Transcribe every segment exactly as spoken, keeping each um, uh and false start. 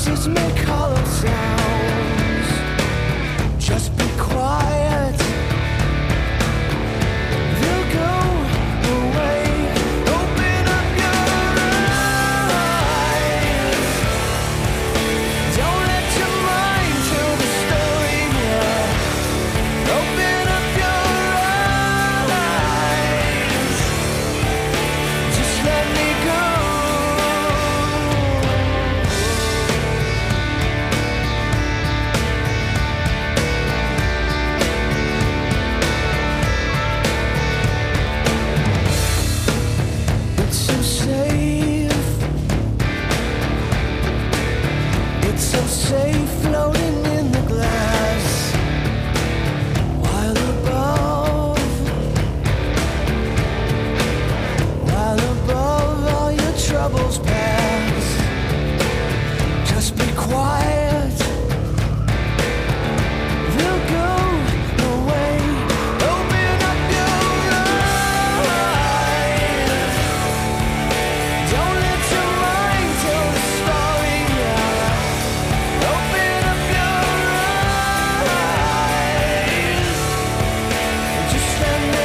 voices make hollow sounds. Just be quiet. They'll go away. Open up your eyes. Don't let your mind tell the story. Yeah. Open up your eyes. Just let me go. It's so safe. It's so safe floating in the glass. While above, while above all your troubles pass. Just be quiet. They'll go away. Open up your eyes. Don't let your mind tell the story now. Open up your eyes. Just let me.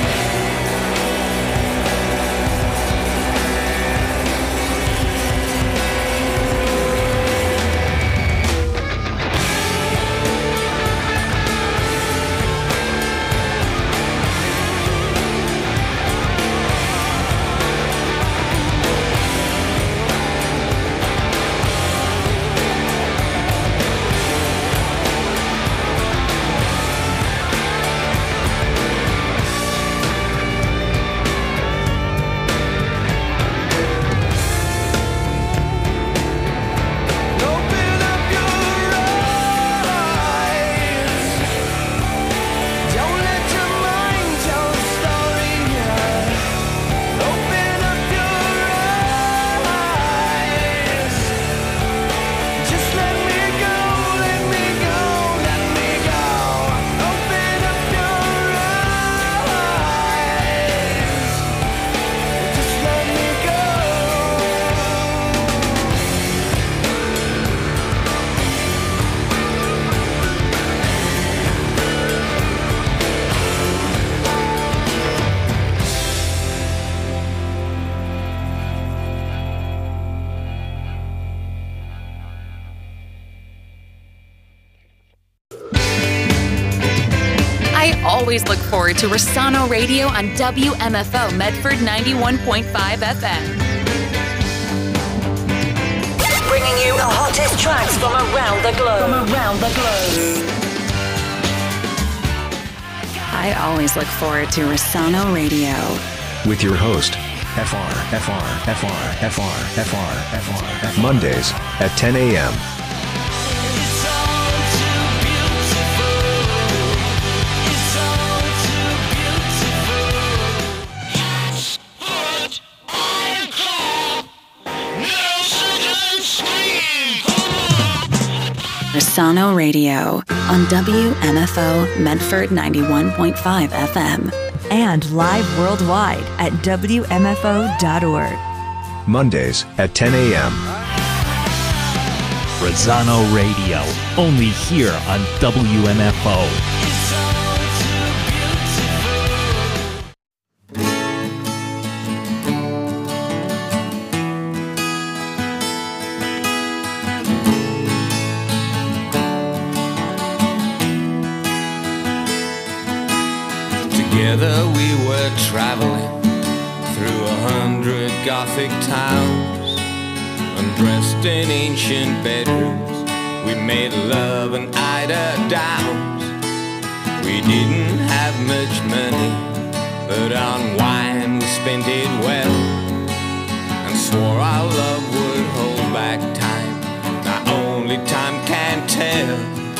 Open up your eyes. Don't let your mind tell the story. Yeah. Open up your eyes. Just let me go, let me go, let me go. Open up your eyes. Just let me go. I always look forward to Rossano Radio on W M F O Medford ninety-one point five F M. Bringing you the hottest tracks from around the globe. From around the globe. I always look forward to Rossano Radio. With your host, F R, F R, F R, F R, F R, F R, F R. Mondays at ten a.m. It's all too beautiful. It's all too beautiful. That's what I call no second scream. Rossano Radio on W M F O Medford ninety-one point five F M. And live worldwide at W M F O dot org. Mondays at ten a.m. Rossano Radio, only here on W M F O. It's all too beautiful. Together we were traveling through a hundred Gothic towns, undressed in ancient bedrooms. We made love and eider downs. We didn't have much money, but on wine we spent it well, and swore our love would hold back time. Now only time can tell.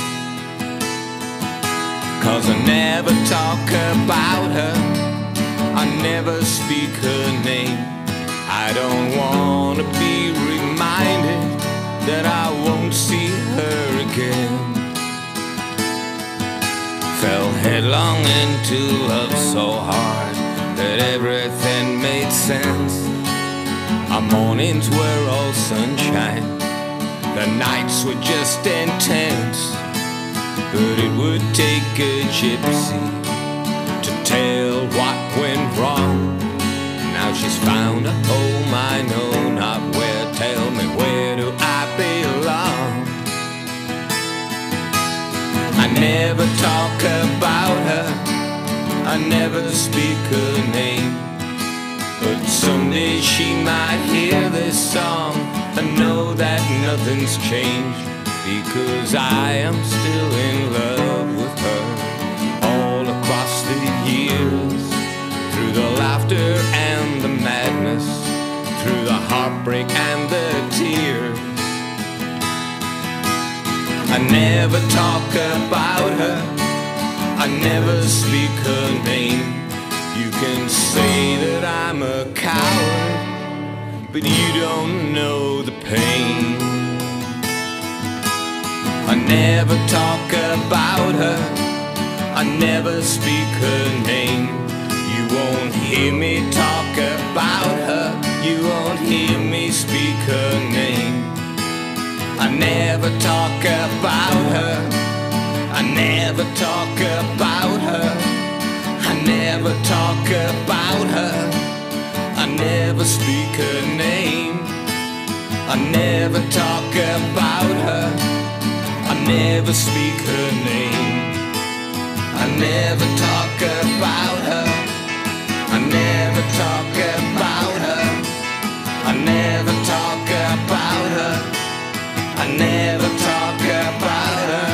Cause I never talk about her, I never speak her name. I don't wanna be reminded that I won't see her again. Fell headlong into love so hard that everything made sense. Our mornings were all sunshine, The nights were just intense, but it would take a gypsy to tell what went wrong. Now she's found a home I know not where. Tell me, where do I belong? I never talk about her, I never speak her name, but someday she might hear this song and know that nothing's changed, because I am still in love with her. All across the years, through the laughter and the madness, through the heartbreak and the tears, I never talk about her, I never speak her name. You can say that I'm a coward, but you don't know the pain. I never talk about her, I never speak her name. You won't hear me talk about her, you won't hear me speak her name. I never talk about her, I never talk about her, I never talk about her, I never speak her name. I never talk about her, I never speak her name. I never talk about her, I never talk about her, I never talk about her, I never talk about her.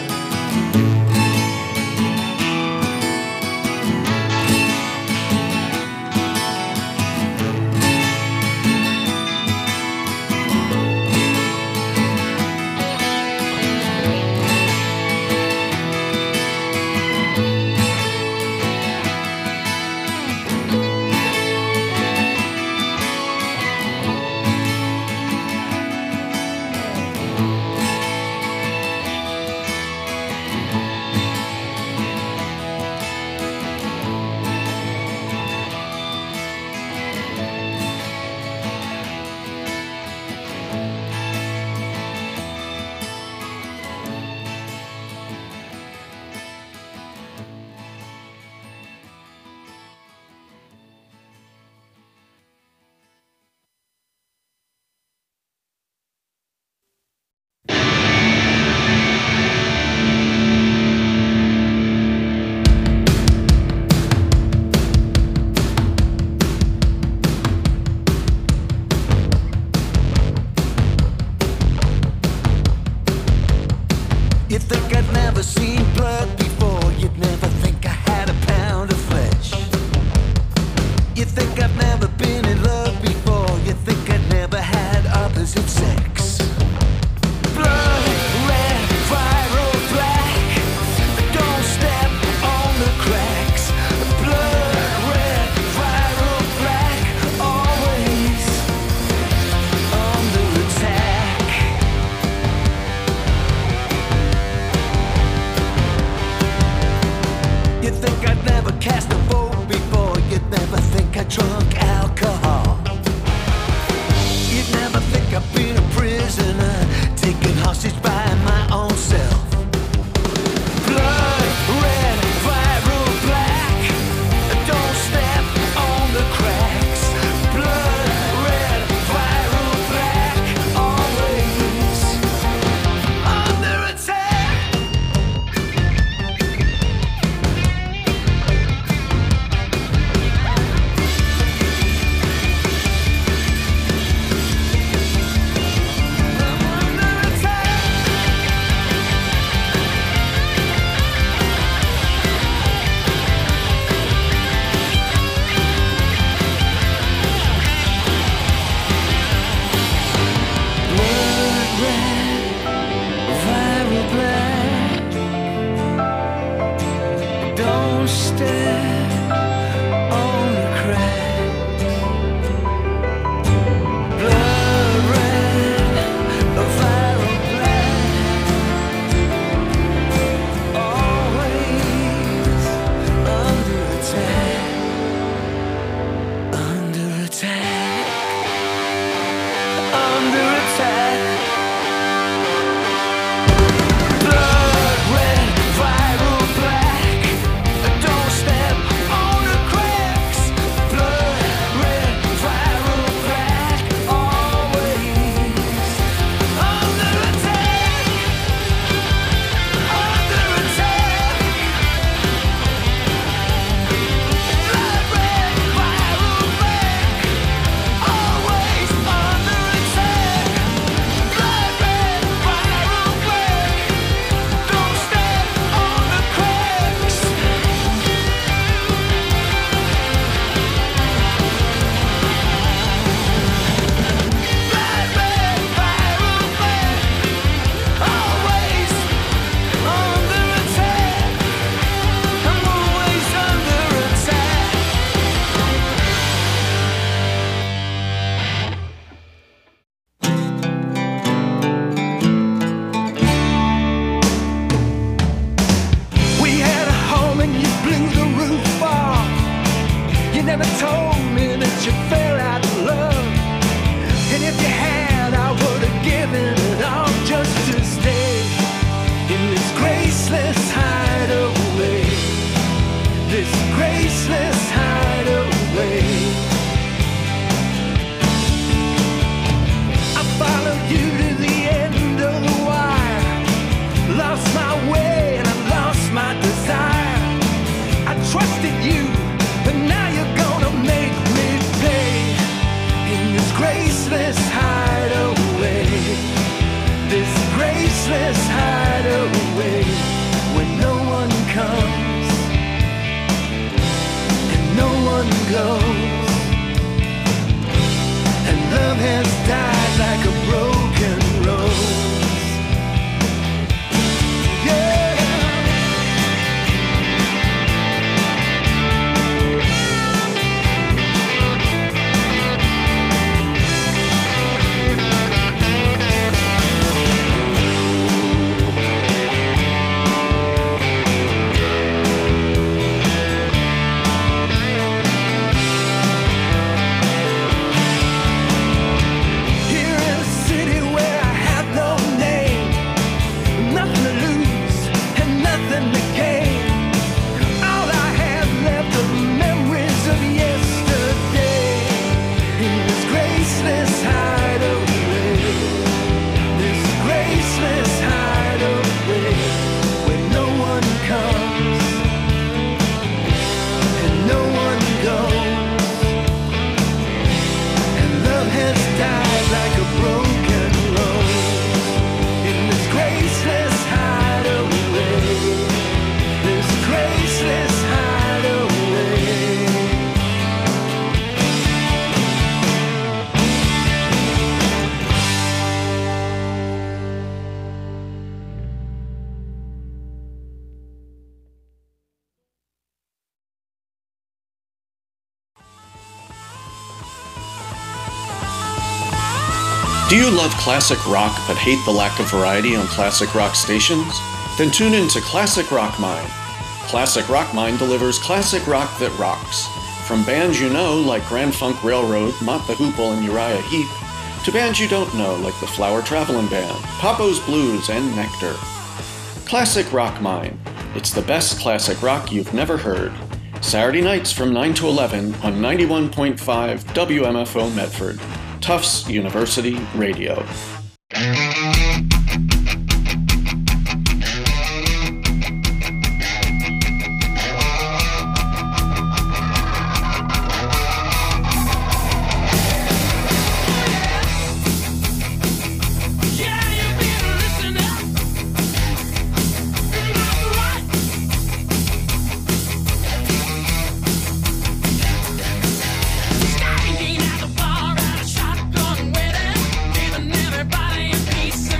You think I'd never seen blood before, you'd never think I had a pound of flesh. You think I've never been in love before, you think I'd never had opposite sex. Blood, red, fire or black, don't step on the cracks. Blood, red, fire or black, always under attack. graceless hideaway where no one comes and no one goes, and love has died like a broken rose. Do you love classic rock but hate the lack of variety on classic rock stations? Then tune in to Classic Rock Mine. Classic Rock Mine delivers classic rock that rocks. From bands you know like Grand Funk Railroad, Mott the Hoople, and Uriah Heep, to bands you don't know like the Flower Travelin' Band, Papo's Blues, and Nectar. Classic Rock Mine. It's the best classic rock you've never heard. Saturday nights from nine to eleven on ninety-one point five W M F O Medford. Tufts University Radio. Everybody in peace.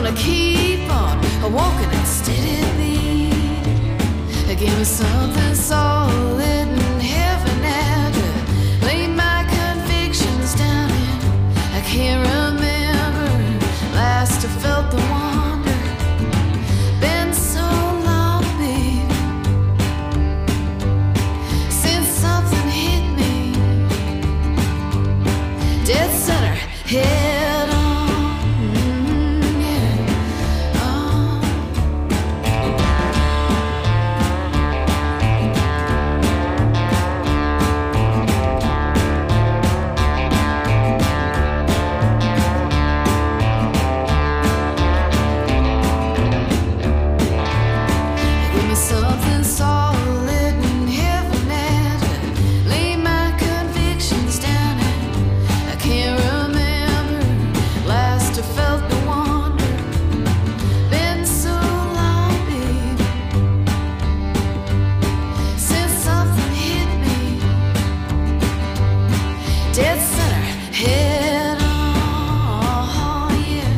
gonna keep on walking at steady beat. Give me something solid and heavy now to lay my convictions down in. I can't remember last I felt the wonder. Been so long, baby, since something hit me dead center, head on. Mm, yeah. Oh. Give me something solid and heavy now to lay my convictions down in. I can't remember last I felt the wonder. Been so long, baby, since something hit me dead center, head on, yeah.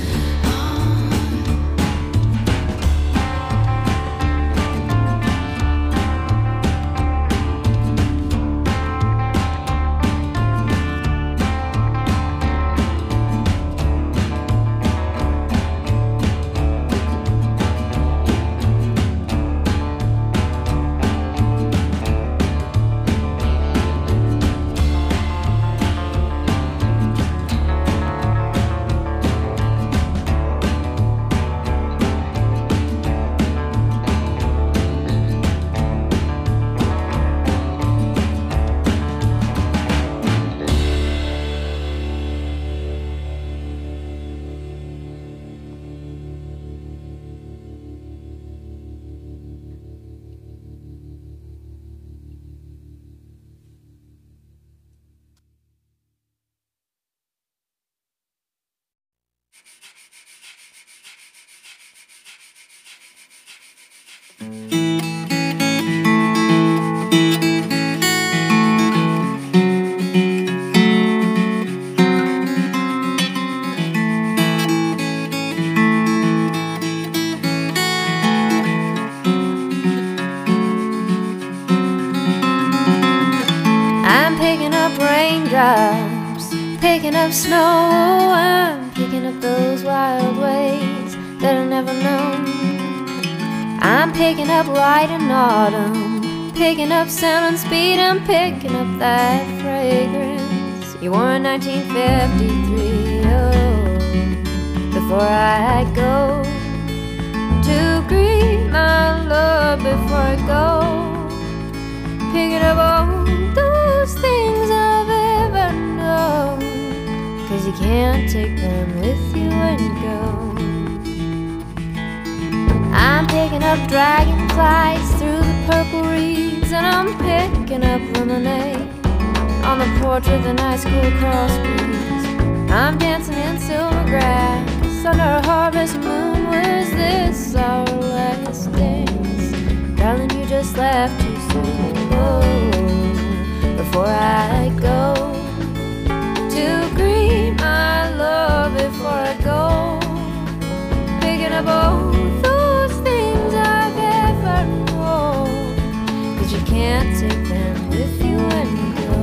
I'm picking up raindrops, picking up snow. I'm picking up those wild ways that I never known. I'm picking up light in autumn, picking up sound and speed. I'm picking up that fragrance you wore in nineteen fifty-three. Oh, before I go to greet my love, before I go picking up all those things I've ever known, 'cause you can't take them with you when you go. I'm picking up dragonflies through the purple reeds, and I'm picking up lemonade on the porch with a nice cool cross breeze. I'm dancing in silver grass under a harvest moon. Was this our last dance? Darling, you just left too soon. Oh, before I go to greet my love, before I go picking up all those things I've ever known, 'cause you can't take them with you when you go.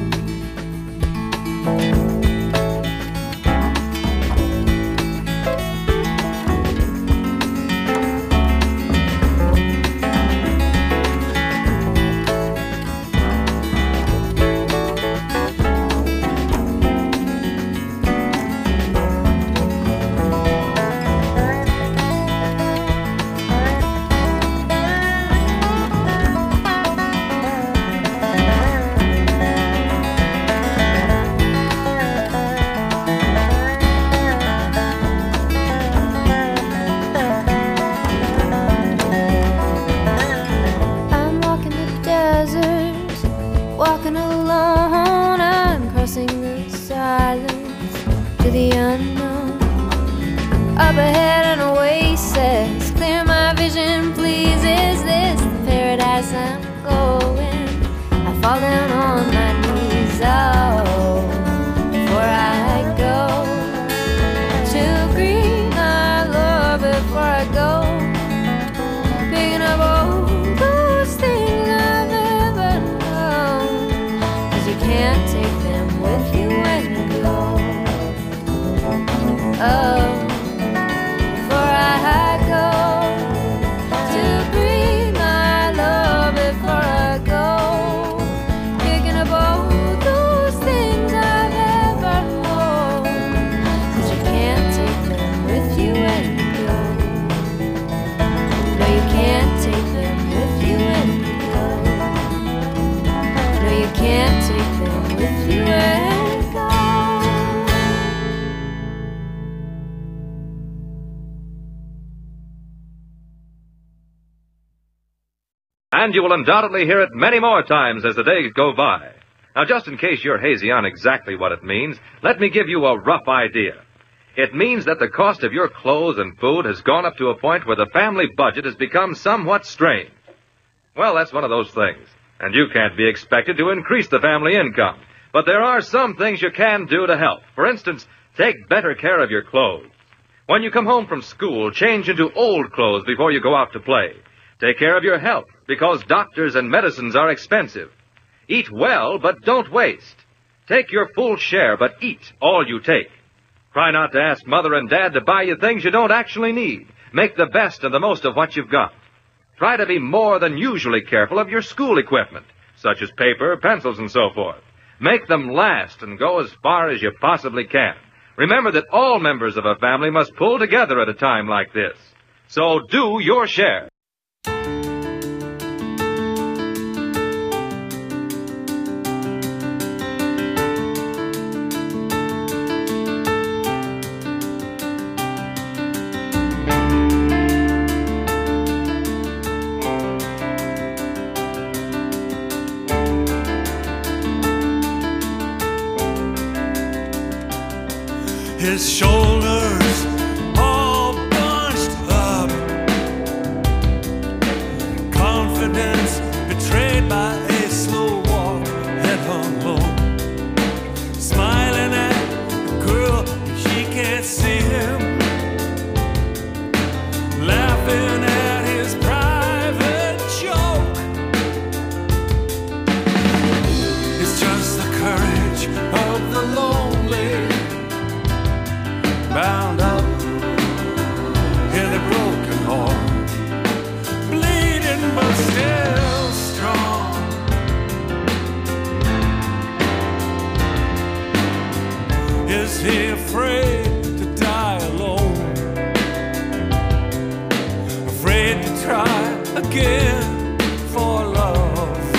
Walking alone, I'm crossing the silence to the unknown. Up ahead an oasis, clear my vision, please. Is this the paradise I'm going? I fall down on my knees, oh, before I go to greet my And you will undoubtedly hear it many more times as the days go by. Now, just in case you're hazy on exactly what it means, let me give you a rough idea. It means that the cost of your clothes and food has gone up to a point where the family budget has become somewhat strained. Well, that's one of those things. And you can't be expected to increase the family income. But there are some things you can do to help. For instance, take better care of your clothes. When you come home from school, change into old clothes before you go out to play. Take care of your health, because doctors and medicines are expensive. Eat well, but don't waste. Take your full share, but eat all you take. Try not to ask Mother and Dad to buy you things you don't actually need. Make the best and the most of what you've got. Try to be more than usually careful of your school equipment, such as paper, pencils, and so forth. Make them last and go as far as you possibly can. Remember that all members of a family must pull together at a time like this. So do your share. His shoulders all bunched up, confidence betrayed by a slow walk, head hung low, smiling at the girl, she can't see him, laughing at his private joke. It's just the courage of the lonely, bound up in a broken heart, bleeding but still strong. Is he afraid to die alone? Afraid to try again for love?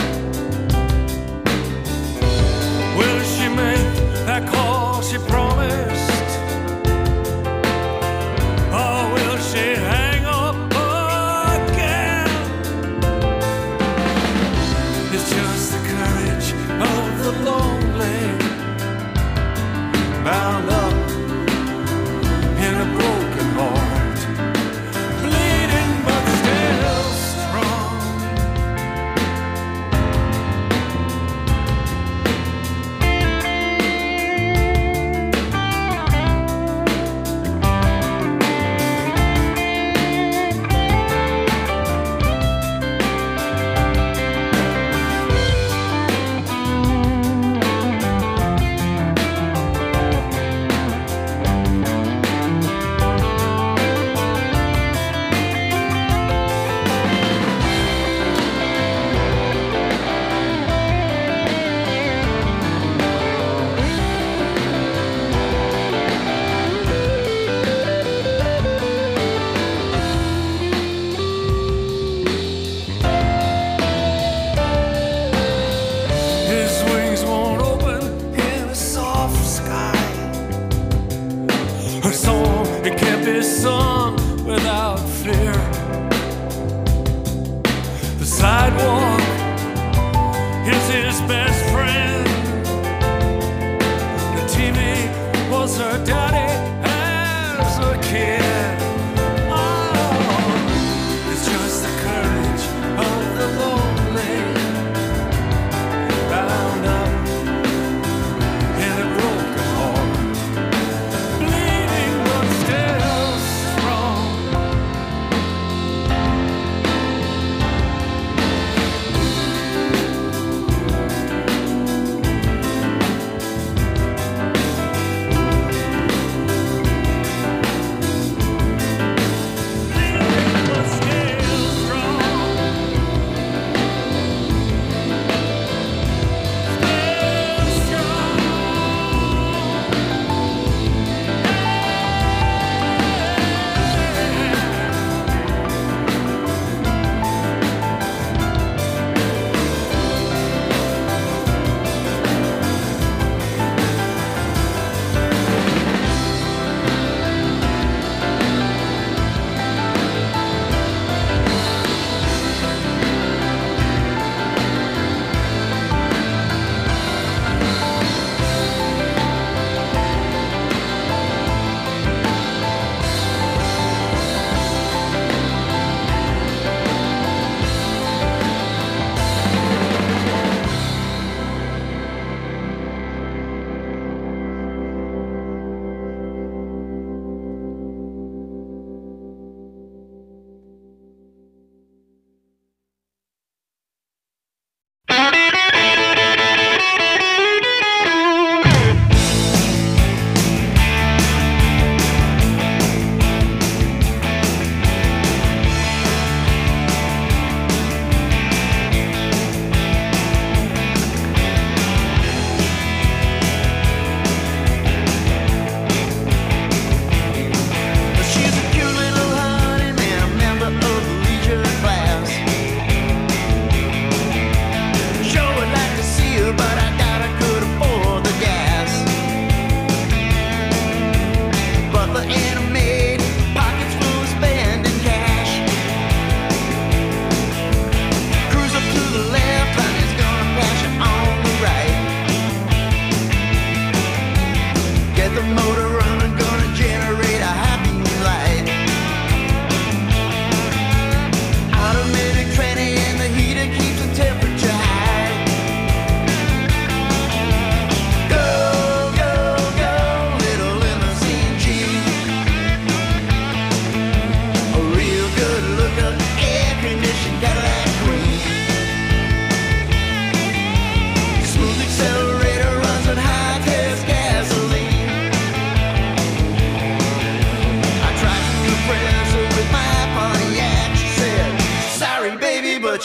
Will she make that call she promised? She hang up again? It's just the courage of the lonely, bound up in a broken heart, bleeding but still strong.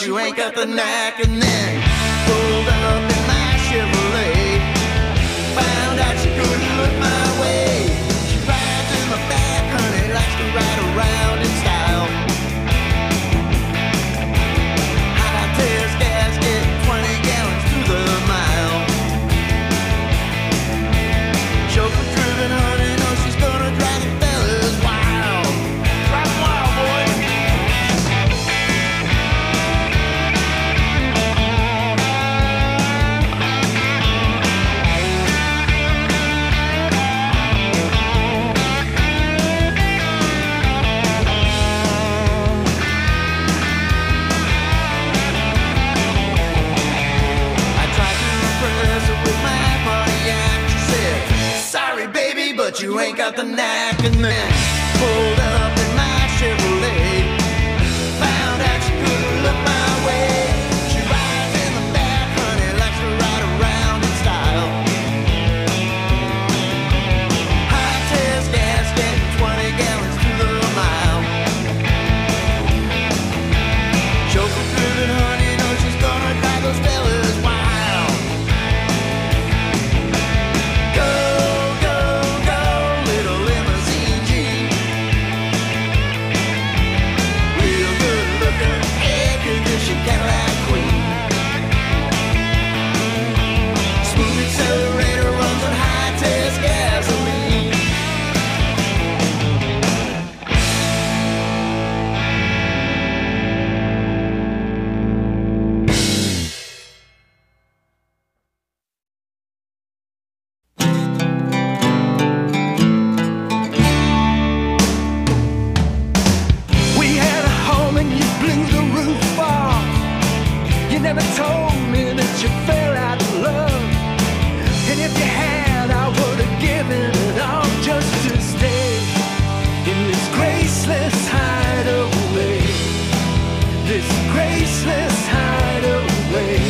you ain't got the knack. And then pulled up in my Chevrolet, found out she couldn't look my way. She rides in the back, honey, likes to ride around in style. High test gasket, twenty gallons to the mile. Chauffeur driven, honey, knows she's gonna drive the fellas wild. Drive wild, boy. But you ain't got the knack. And then pulled up in my Chevrolet, found out she couldn't look my way. She rides in the back, honey, likes to ride around in style. High test gas, getting twenty gallons to the mile. Chauffeur driven, honey, knows she's gonna drive those fellas wild. Go. Cadillac Queen. Smooth accelerator runs on high test gasoline. We had a home and you blew the roof off. You never told me that you fell out of love. And if you had, I would have given it all just to stay in this graceless hideaway. This graceless hideaway.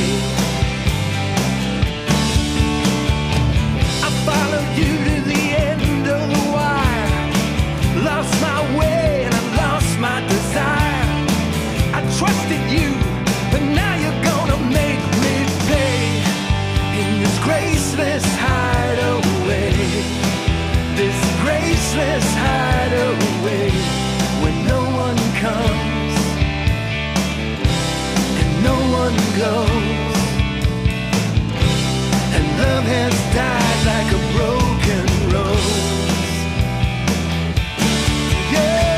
I followed you to the end of the wire. Lost my way and I lost my desire. I trusted you, but now you're gonna make me pay in this graceless hideaway. This graceless hideaway where no one comes and no one goes. And love has died like a broken rose. Yeah.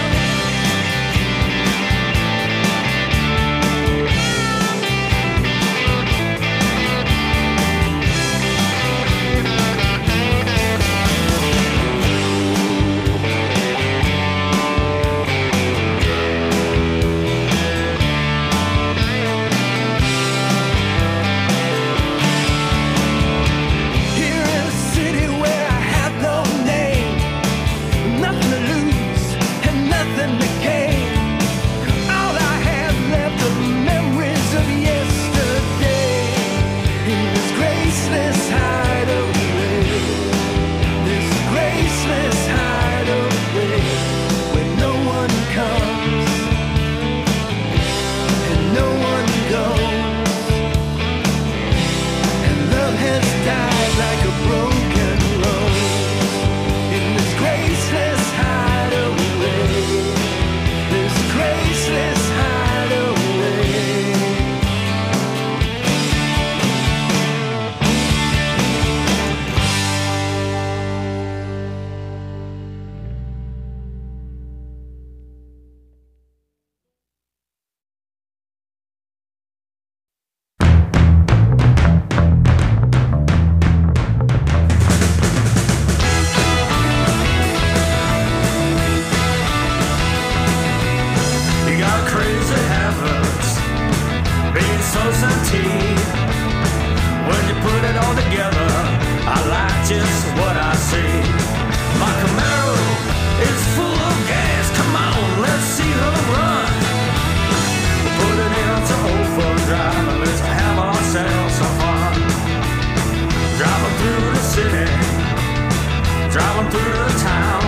driving through the town.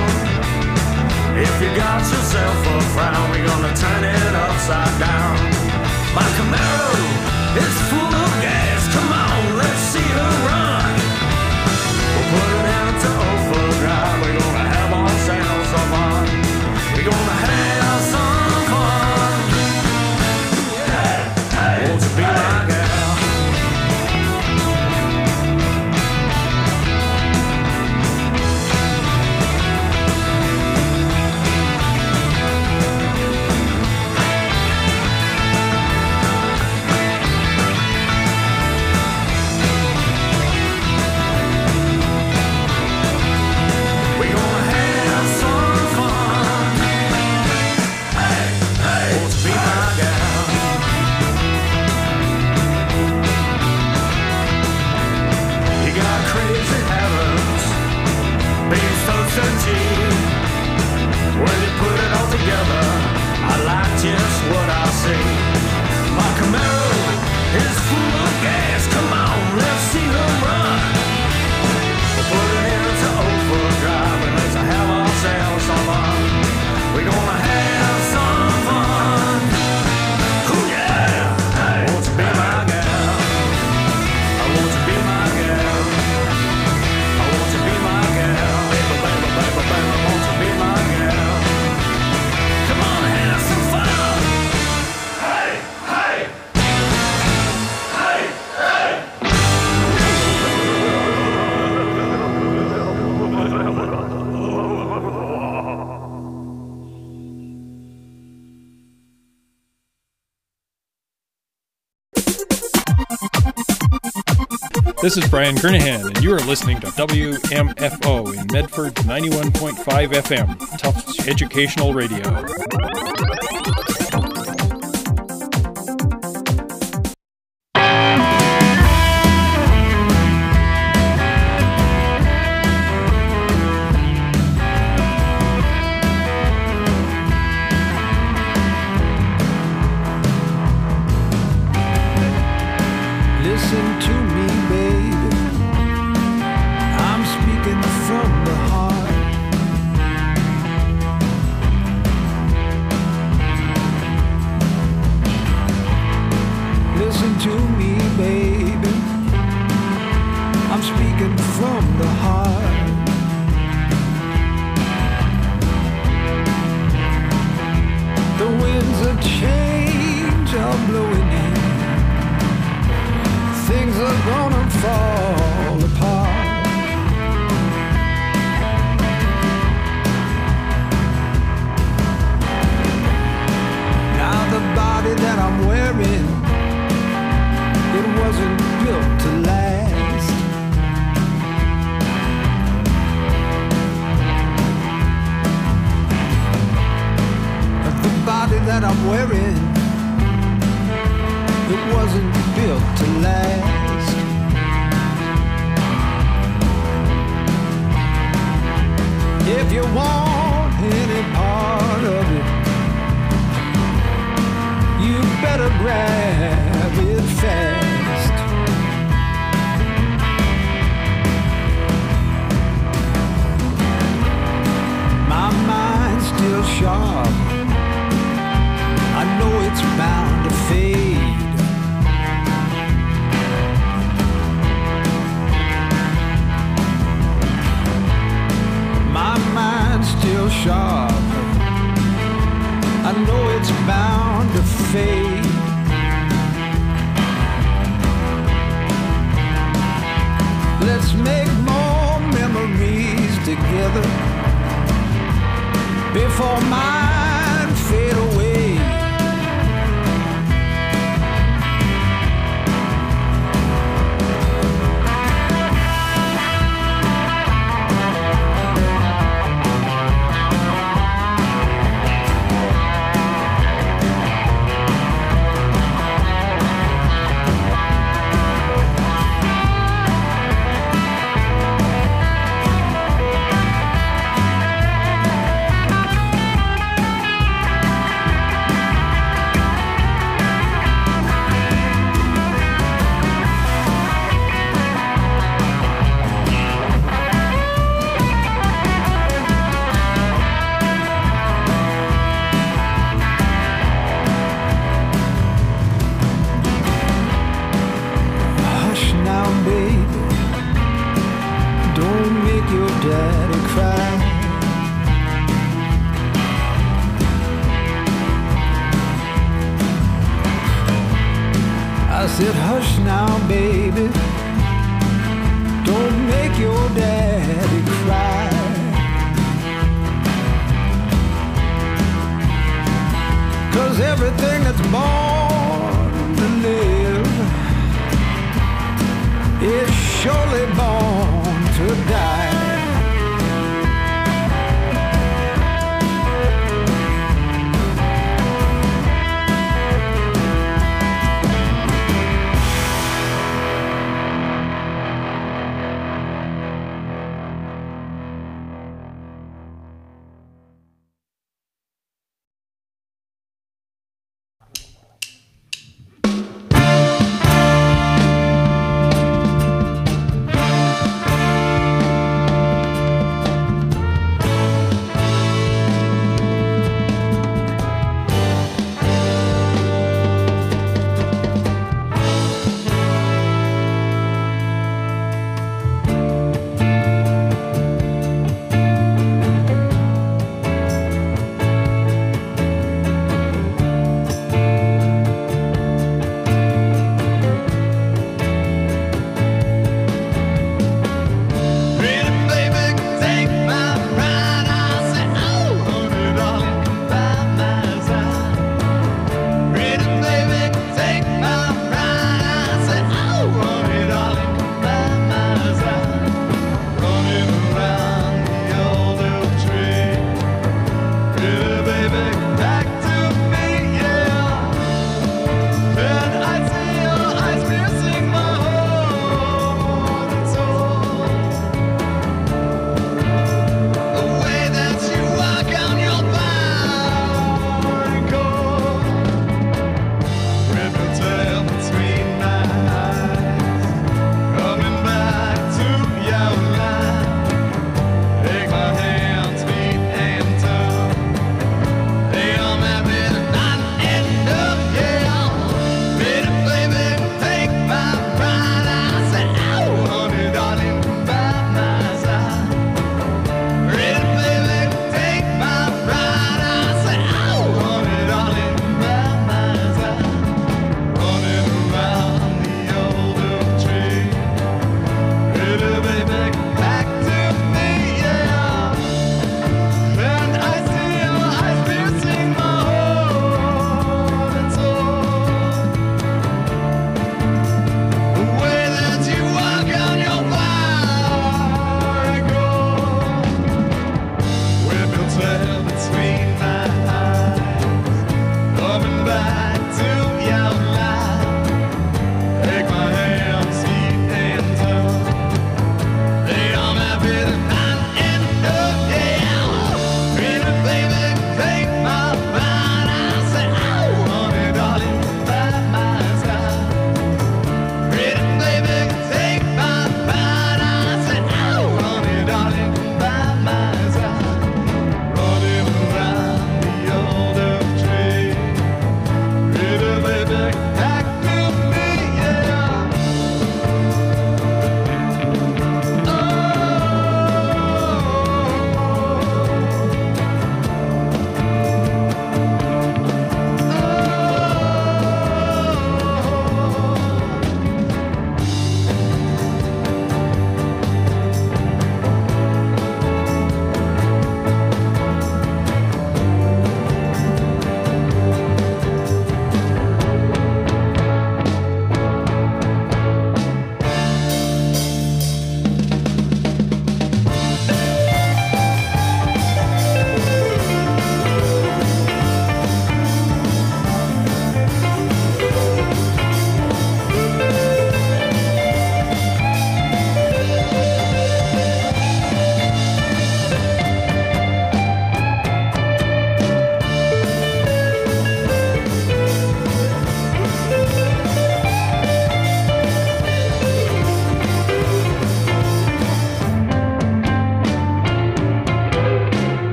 If you got yourself a frown, we're gonna turn it upside down. My This is Brian Kernahan, and you are listening to W M F O in Medford ninety-one point five F M, Tufts Educational Radio.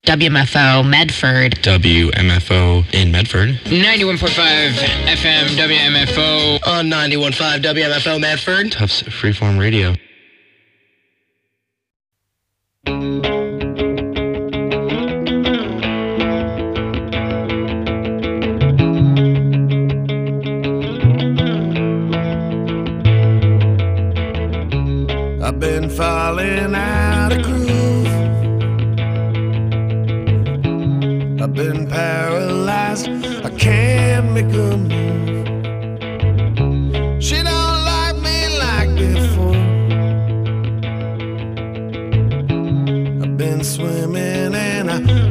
W M F O Medford. W M F O in Medford. ninety-one point five F M W M F O. On ninety-one point five W M F O Medford. Tufts Freeform Radio. I've been falling out of groove. I've been paralyzed. I can't make a move. She don't like me like before. I've been swimming and I